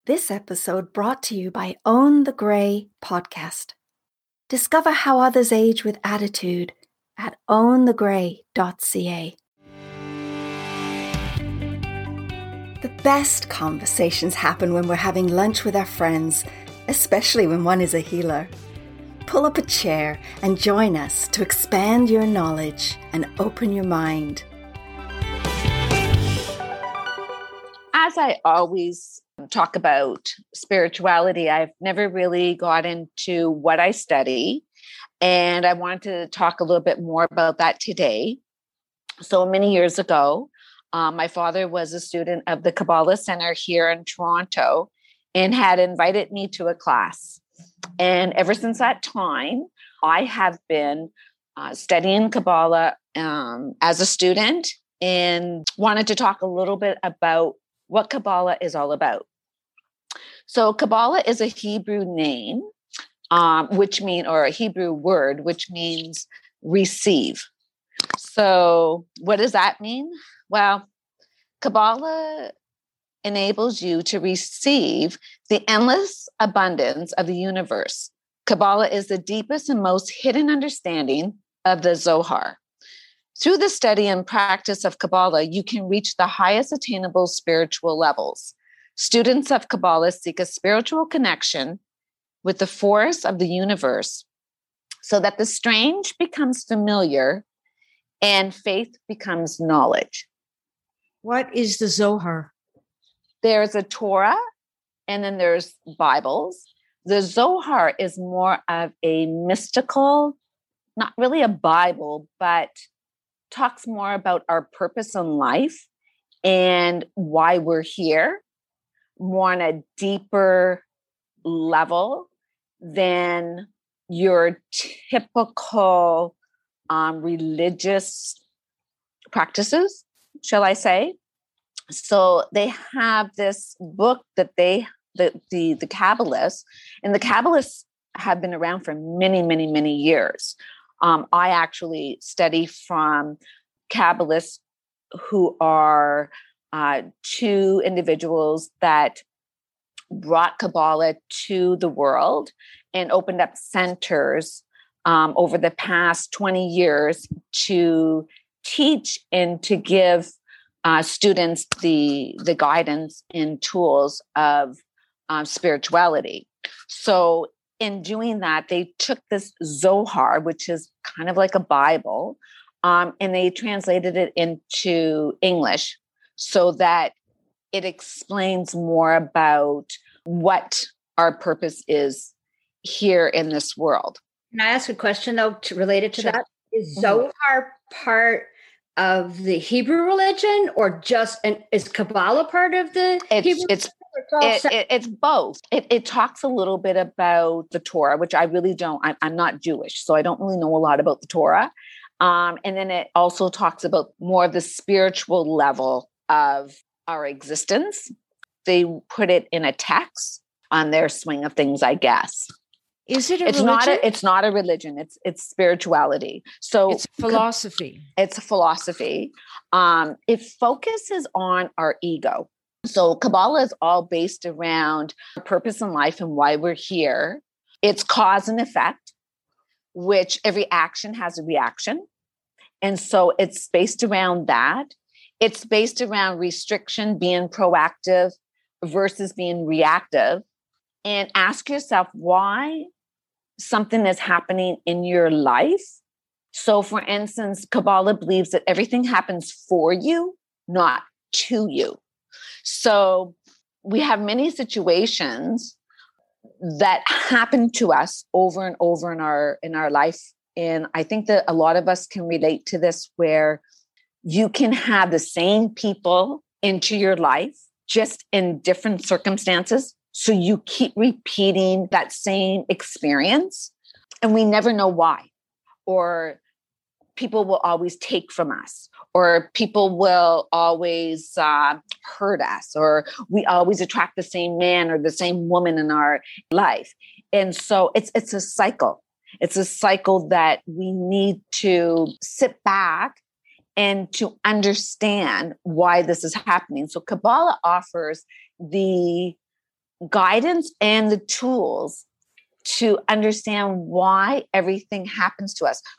This episode brought to you by Own the Grey podcast. Discover how others age with attitude at ownthegrey.ca. The best conversations happen when we're having lunch with our friends, especially when one is a healer. Pull up a chair and join us to expand your knowledge and open your mind. As I always talk about spirituality, I've never really got into what I study, and I wanted to talk a little bit more about that today. So many years ago, my father was a student of the Kabbalah Center here in Toronto and had invited me to a class. And ever since that time, I have been studying Kabbalah as a student and wanted to talk a little bit about what Kabbalah is all about. So Kabbalah is a Hebrew name, or a Hebrew word, which means receive. So what does that mean? Well, Kabbalah enables you to receive the endless abundance of the universe. Kabbalah is the deepest and most hidden understanding of the Zohar. Through the study and practice of Kabbalah, you can reach the highest attainable spiritual levels. Students of Kabbalah seek a spiritual connection with the force of the universe so that the strange becomes familiar and faith becomes knowledge. What is the Zohar? There's a Torah and then there's Bibles. The Zohar is more of a mystical, not really a Bible, but talks more about our purpose in life and why we're here, more on a deeper level than your typical religious practices, shall I say. So they have this book that the Kabbalists, and the Kabbalists have been around for many, many, many years. I actually study from Kabbalists who are two individuals that brought Kabbalah to the world and opened up centers over the past 20 years to teach and to give students the guidance and tools of spirituality. So in doing that, they took this Zohar, which is kind of like a Bible, and they translated it into English so that it explains more about what our purpose is here in this world. Can I ask a question, though, related to Sure. that? Is Zohar part of the Hebrew religion, or is Kabbalah part of the Hebrew religion? It's both. It talks a little bit about the Torah, which I really don't. I'm not Jewish, so I don't really know a lot about the Torah. And then it also talks about more of the spiritual level of our existence. They put it in a text on their swing of things, I guess. Is it a religion? It's not a religion. It's spirituality. So it's philosophy. It's a philosophy. It focuses on our ego. So Kabbalah is all based around our purpose in life and why we're here. It's cause and effect, which every action has a reaction. And so it's based around that. It's based around restriction, being proactive versus being reactive. And ask yourself why something is happening in your life. So for instance, Kabbalah believes that everything happens for you, not to you. So we have many situations that happen to us over and over in our life. And I think that a lot of us can relate to this, where you can have the same people into your life, just in different circumstances. So you keep repeating that same experience, and we never know why. Or people will always take from us, or people will always hurt us, or we always attract the same man or the same woman in our life. And so it's a cycle. It's a cycle that we need to sit back and to understand why this is happening. So Kabbalah offers the guidance and the tools to understand why everything happens to us.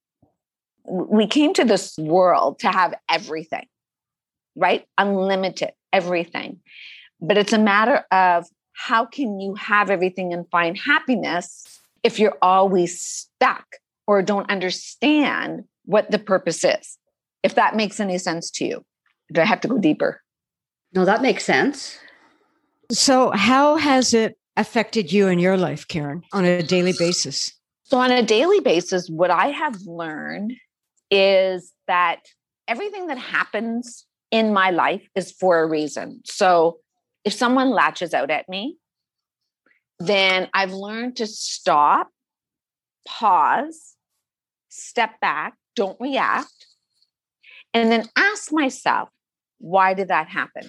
We came to this world to have everything, right? Unlimited, everything. But it's a matter of how can you have everything and find happiness if you're always stuck or don't understand what the purpose is, if that makes any sense to you. Do I have to go deeper? No, that makes sense. So how has it affected you in your life, Karen, on a daily basis? So on a daily basis, what I have learned is that everything that happens in my life is for a reason. So if someone latches out at me, then I've learned to stop, pause, step back, don't react, and then ask myself, why did that happen?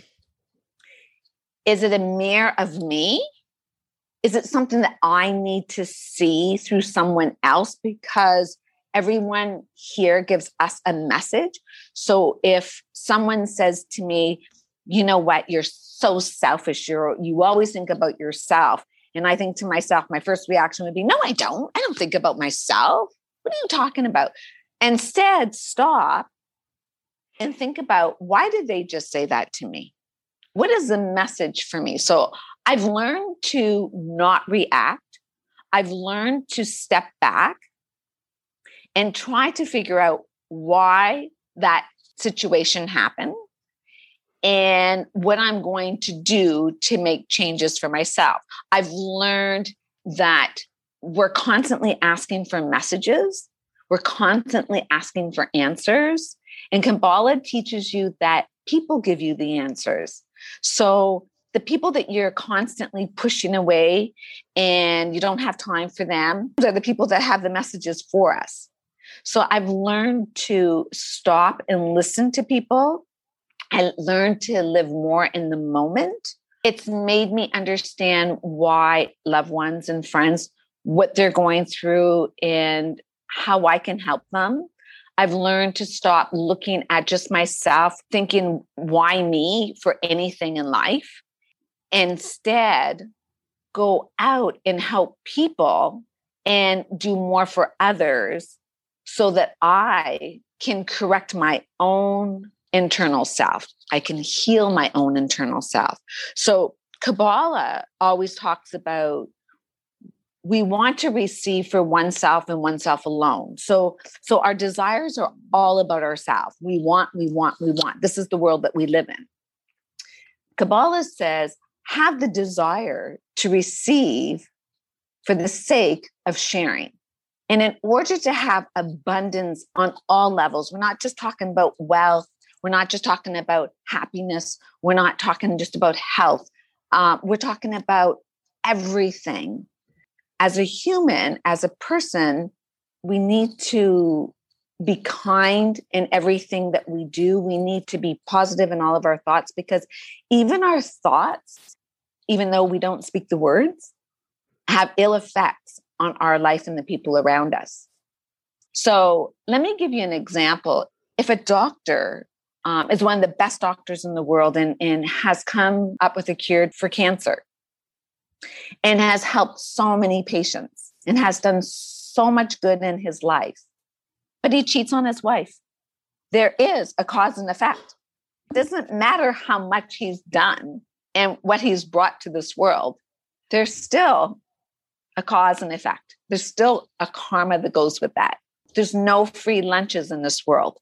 Is it a mirror of me? Is it something that I need to see through someone else? Because everyone here gives us a message. So if someone says to me, you know what, you're so selfish, you always think about yourself. And I think to myself, my first reaction would be, no, I don't. I don't think about myself. What are you talking about? Instead, stop and think about, why did they just say that to me? What is the message for me? So I've learned to not react. I've learned to step back and try to figure out why that situation happened and what I'm going to do to make changes for myself. I've learned that we're constantly asking for messages. We're constantly asking for answers. And Kabbalah teaches you that people give you the answers. So the people that you're constantly pushing away and you don't have time for them, those are the people that have the messages for us. So I've learned to stop and listen to people. I learned to live more in the moment. It's made me understand why loved ones and friends, what they're going through and how I can help them. I've learned to stop looking at just myself, thinking, why me for anything in life? Instead, go out and help people and do more for others so that I can correct my own internal self. I can heal my own internal self. So Kabbalah always talks about we want to receive for oneself and oneself alone. So our desires are all about ourselves. We want. This is the world that we live in. Kabbalah says, have the desire to receive for the sake of sharing. And in order to have abundance on all levels, we're not just talking about wealth. We're not just talking about happiness. We're not talking just about health. We're talking about everything. As a human, as a person, we need to be kind in everything that we do. We need to be positive in all of our thoughts, because even our thoughts, even though we don't speak the words, have ill effects on our life and the people around us. So let me give you an example. If a doctor is one of the best doctors in the world and has come up with a cure for cancer and has helped so many patients and has done so much good in his life, but he cheats on his wife, there is a cause and effect. It doesn't matter how much he's done and what he's brought to this world. There's still a cause and effect. There's still a karma that goes with that. There's no free lunches in this world.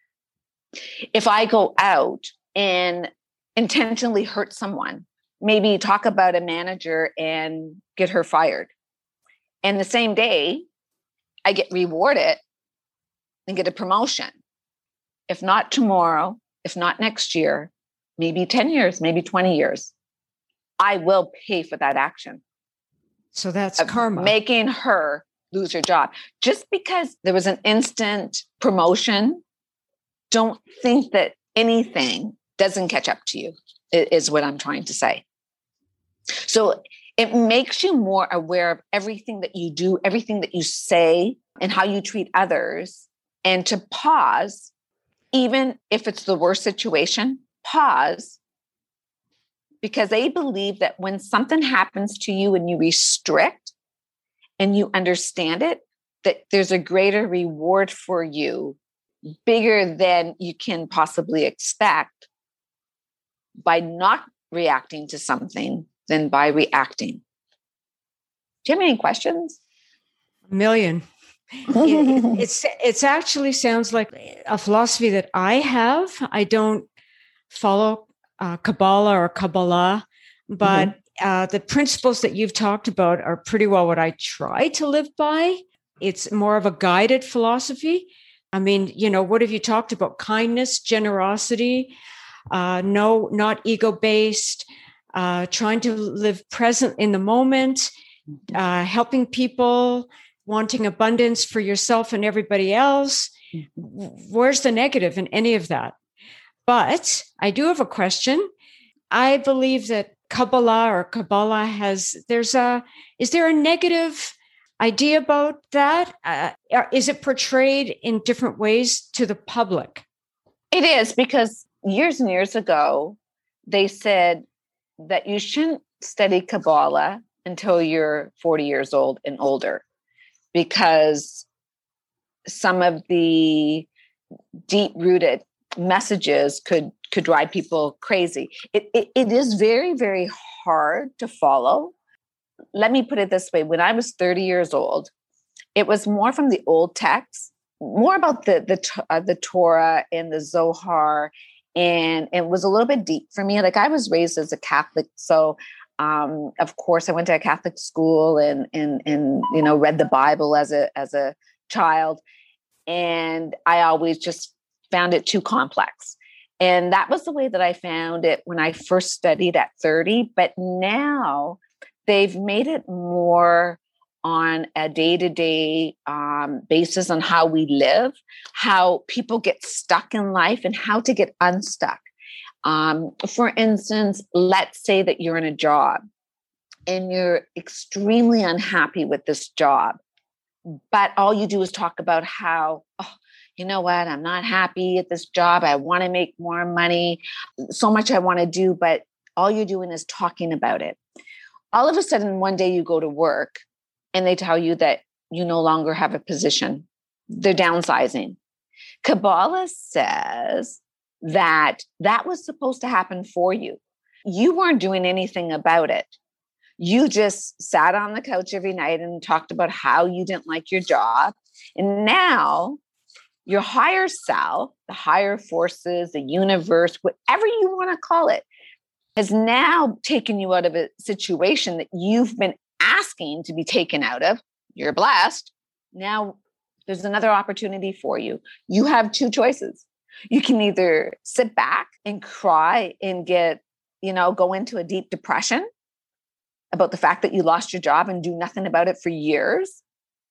If I go out and intentionally hurt someone, maybe talk about a manager and get her fired, and the same day I get rewarded and get a promotion, if not tomorrow, if not next year, maybe 10 years, maybe 20 years, I will pay for that action. So that's karma. Making her lose her job. Just because there was an instant promotion, don't think that anything doesn't catch up to you, is what I'm trying to say. So it makes you more aware of everything that you do, everything that you say, and how you treat others, and to pause, even if it's the worst situation, pause, because they believe that when something happens to you and you restrict and you understand it, that there's a greater reward for you, bigger than you can possibly expect by not reacting to something than by reacting. Do you have any questions? A million. It's actually sounds like a philosophy that I have. I don't follow Kabbalah or Kabbalah, but the principles that you've talked about are pretty well what I try to live by. It's more of a guided philosophy. I mean, what have you talked about? Kindness, generosity, no, not ego-based, trying to live present in the moment, helping people, wanting abundance for yourself and everybody else. Where's the negative in any of that? But I do have a question. I believe that Kabbalah is there a negative idea about that? Is it portrayed in different ways to the public? It is, because years and years ago, they said that you shouldn't study Kabbalah until you're 40 years old and older, because some of the deep-rooted messages could drive people crazy. It is very, very hard to follow. Let me put it this way. When I was 30 years old, it was more from the old texts, more about the Torah and the Zohar, and it was a little bit deep for me. Like, I was raised as a Catholic, so of course I went to a Catholic school and read the Bible as a child, and I always just found it too complex. And that was the way that I found it when I first studied at 30. But now they've made it more on a day-to-day basis on how we live, how people get stuck in life, and how to get unstuck. For instance, let's say that you're in a job and you're extremely unhappy with this job, but all you do is talk about how, you know what, I'm not happy at this job. I want to make more money, so much I want to do, but all you're doing is talking about it. All of a sudden, one day you go to work and they tell you that you no longer have a position. They're downsizing. Kabbalah says that was supposed to happen for you. You weren't doing anything about it. You just sat on the couch every night and talked about how you didn't like your job. And now your higher self, the higher forces, the universe, whatever you want to call it, has now taken you out of a situation that you've been asking to be taken out of. You're blessed. Now there's another opportunity for you. You have two choices. You can either sit back and cry and go into a deep depression about the fact that you lost your job and do nothing about it for years.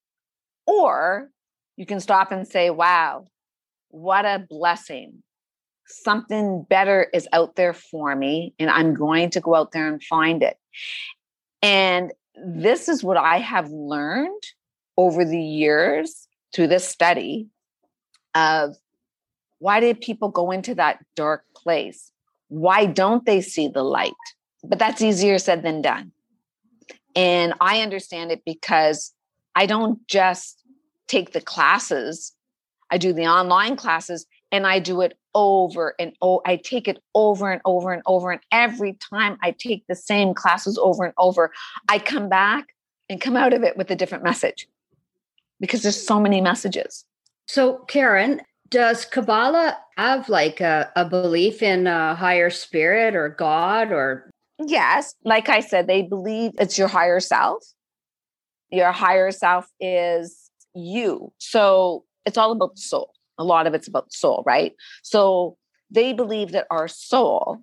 Or you can stop and say, wow, what a blessing. Something better is out there for me, and I'm going to go out there and find it. And this is what I have learned over the years through this study of, why did people go into that dark place? Why don't they see the light? But that's easier said than done. And I understand it because I don't just take the classes. I do the online classes, and I do it over and over. I take it over and over and over. And every time I take the same classes over and over, I come back and come out of it with a different message, because there's so many messages. So, Karen, does Kabbalah have like a belief in a higher spirit or God or? Yes. Like I said, they believe it's your higher self. Your higher self is you. So it's all about the soul. A lot of it's about the soul, right? So they believe that our soul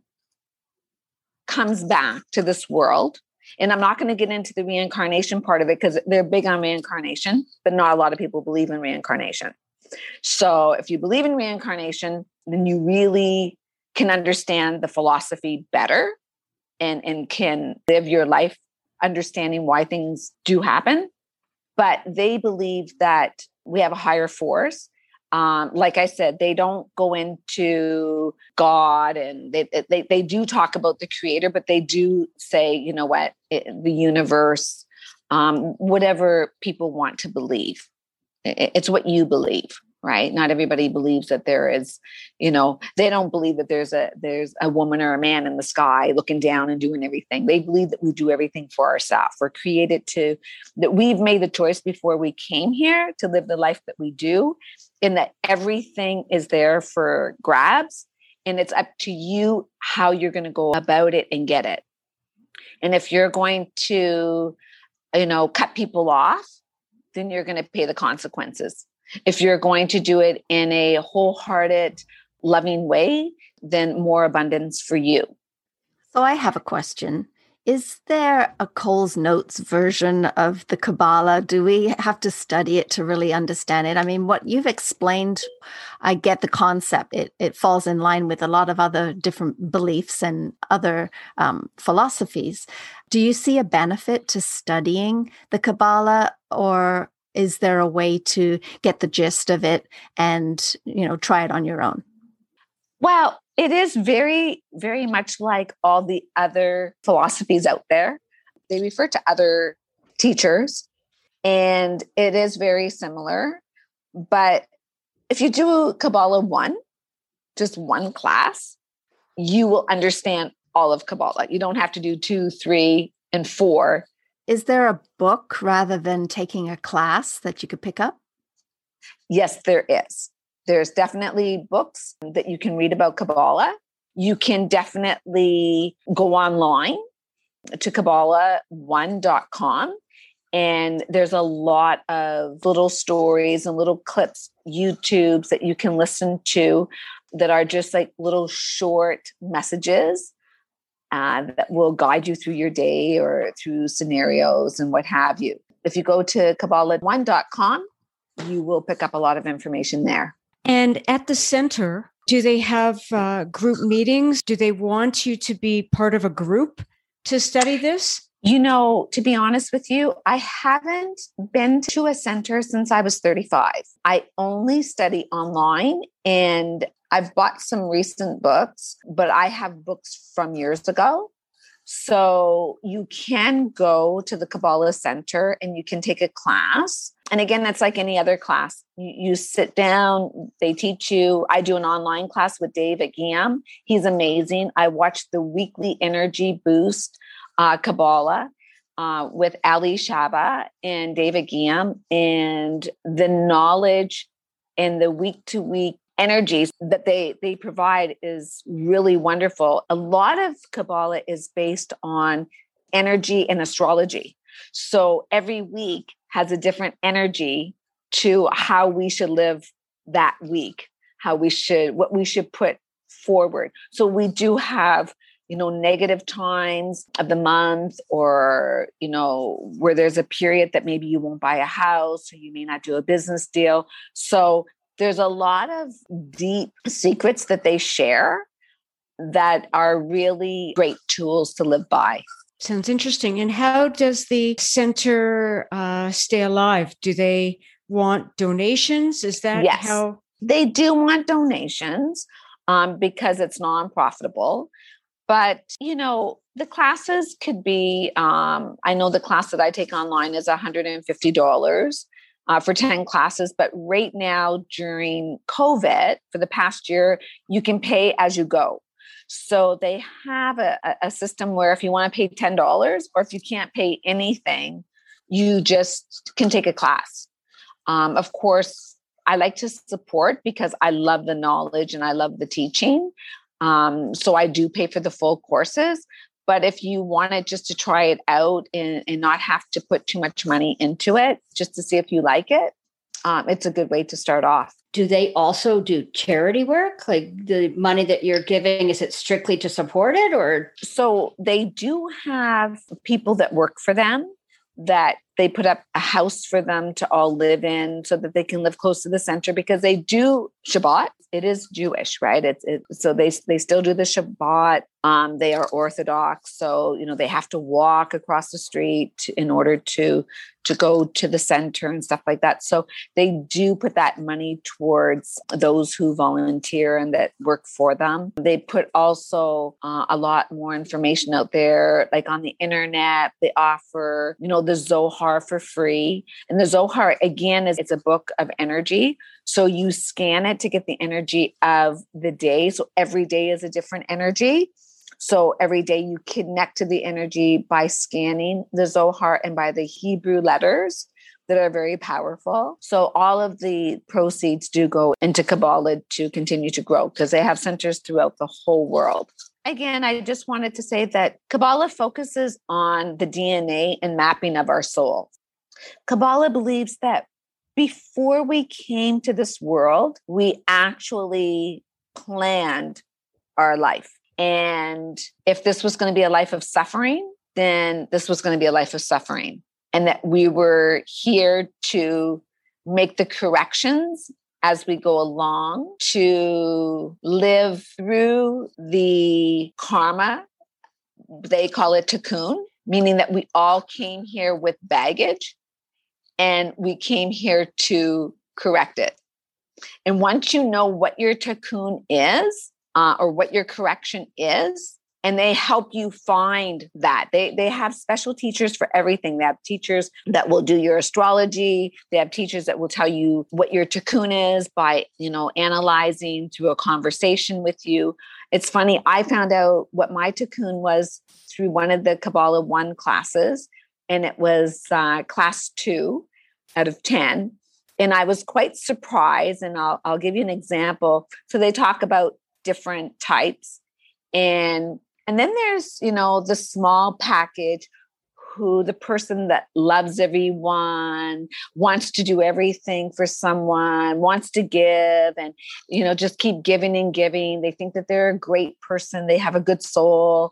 comes back to this world. And I'm not going to get into the reincarnation part of it, because they're big on reincarnation, but not a lot of people believe in reincarnation. So if you believe in reincarnation, then you really can understand the philosophy better and can live your life understanding why things do happen. But they believe that we have a higher force. Like I said, they don't go into God, and they do talk about the creator, but they do say, you know what, the universe, whatever people want to believe. It's what you believe, right? Not everybody believes that there is, they don't believe that there's a woman or a man in the sky looking down and doing everything. They believe that we do everything for ourselves. We're created that we've made the choice before we came here to live the life that we do, and that everything is there for grabs. And it's up to you how you're going to go about it and get it. And if you're going to, cut people off, then you're going to pay the consequences. If you're going to do it in a wholehearted, loving way, then more abundance for you. So I have a question. Is there a Coles Notes version of the Kabbalah? Do we have to study it to really understand it? I mean, what you've explained, I get the concept. It falls in line with a lot of other different beliefs and other philosophies. Do you see a benefit to studying the Kabbalah, or is there a way to get the gist of it and, try it on your own? Well, it is very, very much like all the other philosophies out there. They refer to other teachers, and it is very similar. But if you do Kabbalah 1, just one class, you will understand all of Kabbalah. You don't have to do 2, 3, and 4. Is there a book rather than taking a class that you could pick up? Yes, there is. There's definitely books that you can read about Kabbalah. You can definitely go online to Kabbalah1.com. And there's a lot of little stories and little clips, YouTubes that you can listen to that are just like little short messages that will guide you through your day or through scenarios and what have you. If you go to Kabbalah1.com, you will pick up a lot of information there. And at the center, do they have group meetings? Do they want you to be part of a group to study this? To be honest with you, I haven't been to a center since I was 35. I only study online, and I've bought some recent books, but I have books from years ago. So you can go to the Kabbalah Center and you can take a class. And again, that's like any other class. You sit down, they teach you. I do an online class with David Guillaume. He's amazing. I watch the weekly Energy Boost Kabbalah with Ali Shaba and David Guillaume, and the knowledge and the week-to-week energies that they provide is really wonderful. A lot of Kabbalah is based on energy and astrology. So every week has a different energy to how we should live that week, what we should put forward. So we do have, negative times of the month, or, where there's a period that maybe you won't buy a house or you may not do a business deal. So there's a lot of deep secrets that they share that are really great tools to live by. Sounds interesting. And how does the center stay alive? Do they want donations? Is that yes, how? They do want donations because it's non-profitable. But, the classes could be, I know the class that I take online is $150. For 10 classes. But right now during COVID, for the past year, you can pay as you go. So they have a system where if you want to pay $10, or if you can't pay anything, you just can take a class. Of course, I like to support because I love the knowledge and I love the teaching. So I do pay for the full courses. But if you wanted just to try it out and not have to put too much money into it, just to see if you like it, it's a good way to start off. Do they also do charity work? Like the money that you're giving, is it strictly to support it, or? So they do have people that work for them, that they put up a house for them to all live in so that they can live close to the center, because they do Shabbat. It is Jewish, right? So they still do the Shabbat. They are Orthodox. So, they have to walk across the street in order to to go to the center and stuff like that. So they do put that money towards those who volunteer and that work for them. They put also a lot more information out there, like on the internet. They offer, the Zohar for free. And the Zohar, again, it's a book of energy. So you scan it to get the energy of the day. So every day is a different energy. So every day you connect to the energy by scanning the Zohar and by the Hebrew letters that are very powerful. So all of the proceeds do go into Kabbalah to continue to grow because they have centers throughout the whole world. Again, I just wanted to say that Kabbalah focuses on the DNA and mapping of our soul. Kabbalah believes that before we came to this world, we actually planned our life. And if this was going to be a life of suffering, then this was going to be a life of suffering. And that we were here to make the corrections as we go along, to live through the karma. They call it tikkun, meaning that we all came here with baggage and we came here to correct it. And once you know what your tikkun is, or what your correction is, and they help you find that. They have special teachers for everything. They have teachers that will do your astrology. They have teachers that will tell you what your tikkun is by, analyzing through a conversation with you. It's funny, I found out what my tikkun was through one of the Kabbalah 1 classes, and it was class 2 out of 10. And I was quite surprised, and I'll give you an example. So they talk about different types. And then there's, the small package who the person that loves everyone, wants to do everything for someone, wants to give and, just keep giving and giving. They think that they're a great person. They have a good soul.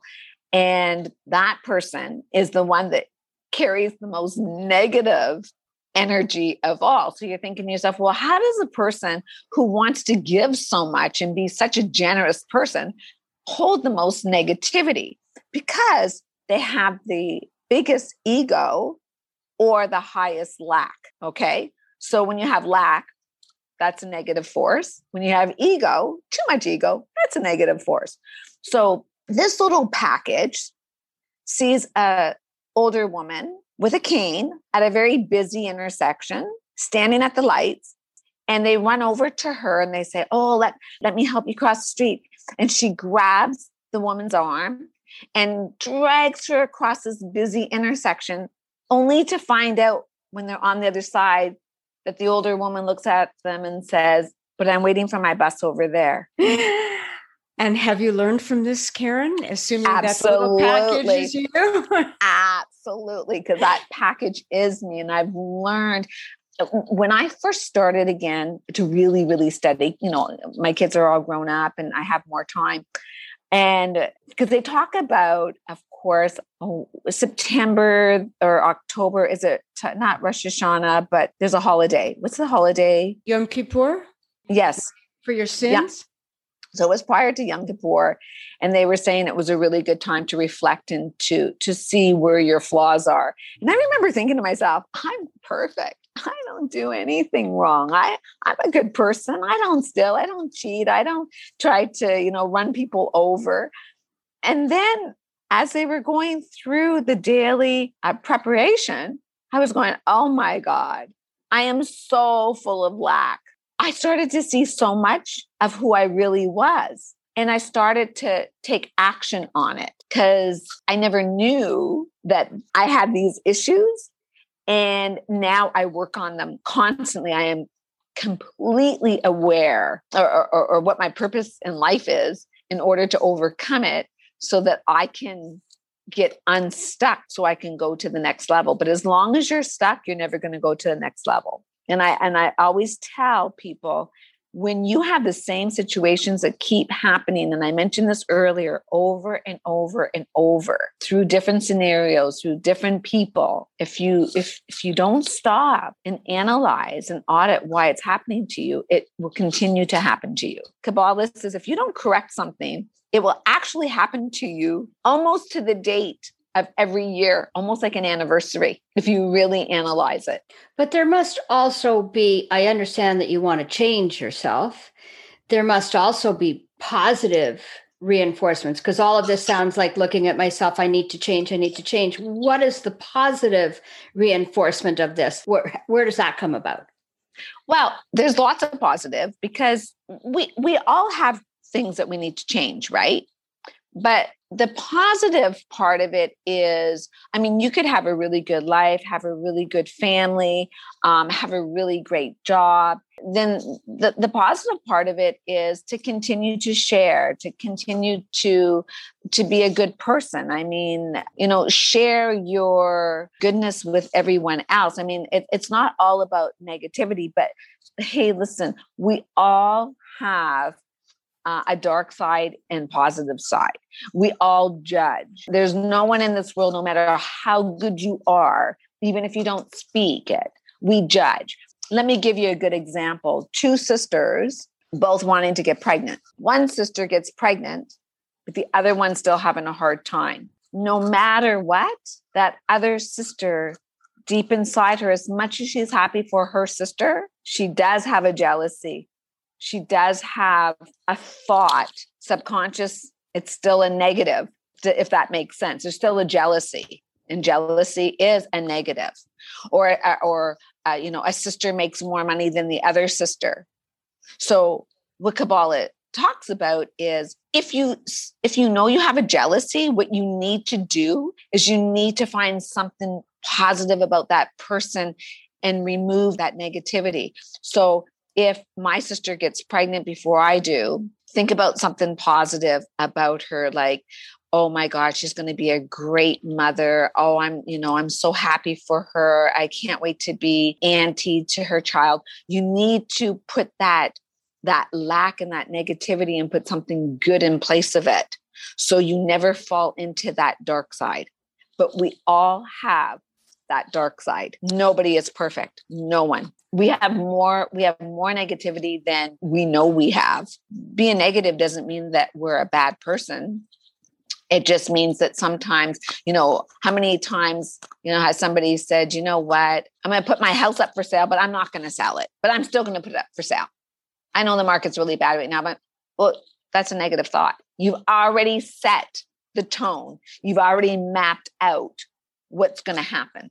And that person is the one that carries the most negative energy of all. So you're thinking to yourself, well, how does a person who wants to give so much and be such a generous person hold the most negativity? Because they have the biggest ego or the highest lack. Okay. So when you have lack, that's a negative force. When you have ego, too much ego, that's a negative force. So this little package sees an older woman with a cane at a very busy intersection, standing at the lights, and they run over to her and they say, oh, let me help you cross the street. And she grabs the woman's arm and drags her across this busy intersection, only to find out when they're on the other side that the older woman looks at them and says, but I'm waiting for my bus over there. And have you learned from this, Karen? Assuming Absolutely. That little package is you? Absolutely, because that package is me. And I've learned when I first started again to really, really study, my kids are all grown up and I have more time. And because they talk about, of course, September or October, is it not Rosh Hashanah, but there's a holiday. What's the holiday? Yom Kippur? Yes. For your sins? Yeah. So it was prior to Yom Kippur, and they were saying it was a really good time to reflect and to see where your flaws are. And I remember thinking to myself, I'm perfect. I don't do anything wrong. I'm a good person. I don't steal. I don't cheat. I don't try to, run people over. And then as they were going through the daily preparation, I was going, oh my God, I am so full of lack. I started to see so much of who I really was. And I started to take action on it because I never knew that I had these issues. And now I work on them constantly. I am completely aware or what my purpose in life is in order to overcome it so that I can get unstuck so I can go to the next level. But as long as you're stuck, you're never going to go to the next level. And I always tell people, when you have the same situations that keep happening, and I mentioned this earlier, over and over and over through different scenarios, through different people, if you don't stop and analyze and audit why it's happening to you, it will continue to happen to you. Kabbalah says if you don't correct something, it will actually happen to you almost to the date of every year, almost like an anniversary, if you really analyze it. But there must also be, I understand that you want to change yourself. There must also be positive reinforcements, because all of this sounds like looking at myself. I need to change. I need to change. What is the positive reinforcement of this? Where does that come about? Well, there's lots of positive, because we all have things that we need to change, right? But the positive part of it is, I mean, you could have a really good life, have a really good family, have a really great job. Then the positive part of it is to continue to share, to continue to be a good person. I mean, share your goodness with everyone else. I mean, it's not all about negativity, but hey, listen, we all have a dark side and positive side. We all judge. There's no one in this world, no matter how good you are, even if you don't speak it, we judge. Let me give you a good example. Two sisters, both wanting to get pregnant. One sister gets pregnant, but the other one's still having a hard time. No matter what, that other sister, deep inside her, as much as she's happy for her sister, she does have a jealousy. She does have a thought, subconscious. It's still a negative, if that makes sense. There's still a jealousy, and jealousy is a negative. Or a sister makes more money than the other sister. So what Kabbalah talks about is, if you know you have a jealousy, what you need to do is you need to find something positive about that person and remove that negativity. So if my sister gets pregnant before I do, think about something positive about her, like, oh my God, she's going to be a great mother. Oh, I'm so happy for her. I can't wait to be auntie to her child. You need to put that lack and that negativity and put something good in place of it, so you never fall into that dark side. But we all have that dark side. Nobody is perfect. No one. We have more negativity than we know we have. Being negative doesn't mean that we're a bad person. It just means that sometimes, how many times, has somebody said, you know what, I'm going to put my house up for sale, but I'm not going to sell it, but I'm still going to put it up for sale. I know the market's really bad right now, but that's a negative thought. You've already set the tone. You've already mapped out what's going to happen.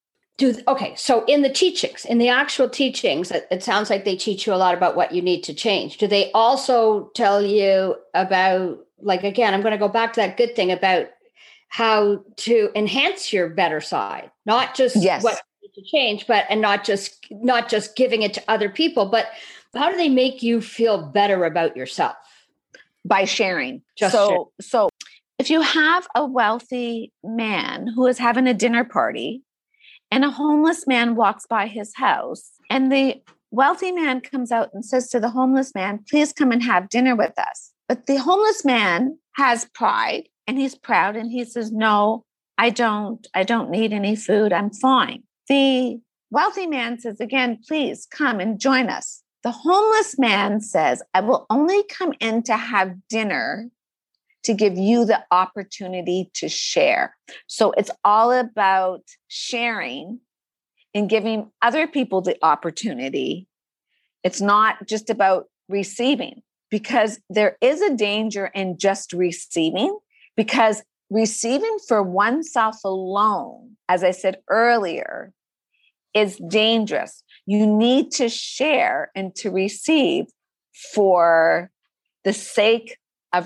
So in the actual teachings, it sounds like they teach you a lot about what you need to change. Do they also tell you about, like, again, I'm going to go back to that good thing about how to enhance your better side, not just what you need to change, and not just giving it to other people, but how do they make you feel better about yourself? By sharing. So if you have a wealthy man who is having a dinner party, and a homeless man walks by his house, and the wealthy man comes out and says to the homeless man, please come and have dinner with us. But the homeless man has pride, and he's proud, and he says, no, I don't need any food. I'm fine. The wealthy man says again, please come and join us. The homeless man says, I will only come in to have dinner to give you the opportunity to share. So it's all about sharing and giving other people the opportunity. It's not just about receiving, because there is a danger in just receiving, because receiving for oneself alone, as I said earlier, is dangerous. You need to share and to receive for the sake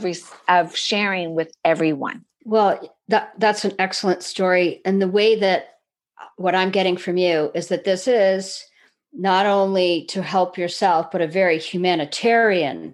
of sharing with everyone. Well, that's an excellent story. And the way that what I'm getting from you is that this is not only to help yourself, but a very humanitarian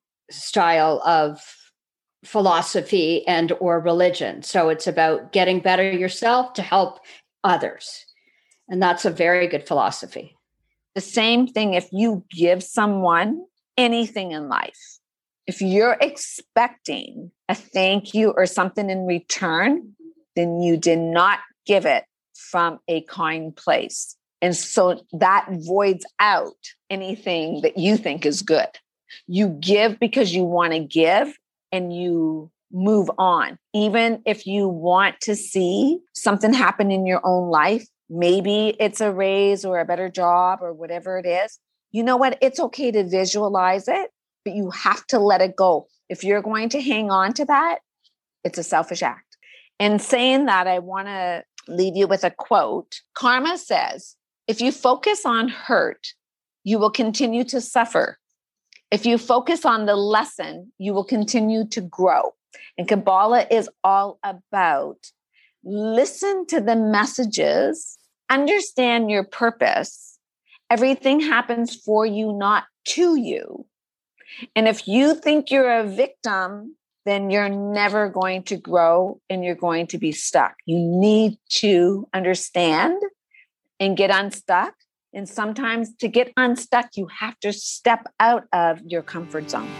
style of philosophy and or religion. So it's about getting better yourself to help others. And that's a very good philosophy. The same thing if you give someone anything in life. If you're expecting a thank you or something in return, then you did not give it from a kind place. And so that voids out anything that you think is good. You give because you want to give, and you move on. Even if you want to see something happen in your own life, maybe it's a raise or a better job or whatever it is. You know what? It's okay to visualize it, but you have to let it go. If you're going to hang on to that, it's a selfish act. And saying that, I want to leave you with a quote. Karma says, if you focus on hurt, you will continue to suffer. If you focus on the lesson, you will continue to grow. And Kabbalah is all about listen to the messages, understand your purpose. Everything happens for you, not to you. And if you think you're a victim, then you're never going to grow and you're going to be stuck. You need to understand and get unstuck. And sometimes to get unstuck, you have to step out of your comfort zone.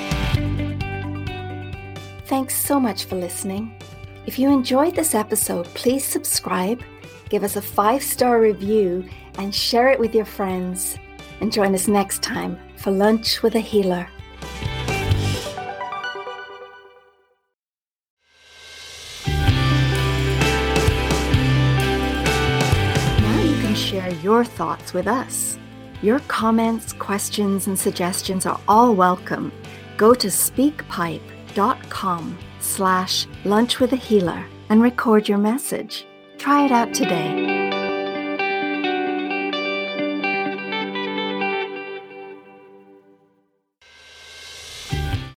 Thanks so much for listening. If you enjoyed this episode, please subscribe, give us a 5-star review, and share it with your friends. And join us next time for Lunch with a Healer. Share your thoughts with us. Your comments, questions, and suggestions are all welcome. Go to speakpipe.com/lunchwithahealer and record your message. Try it out today.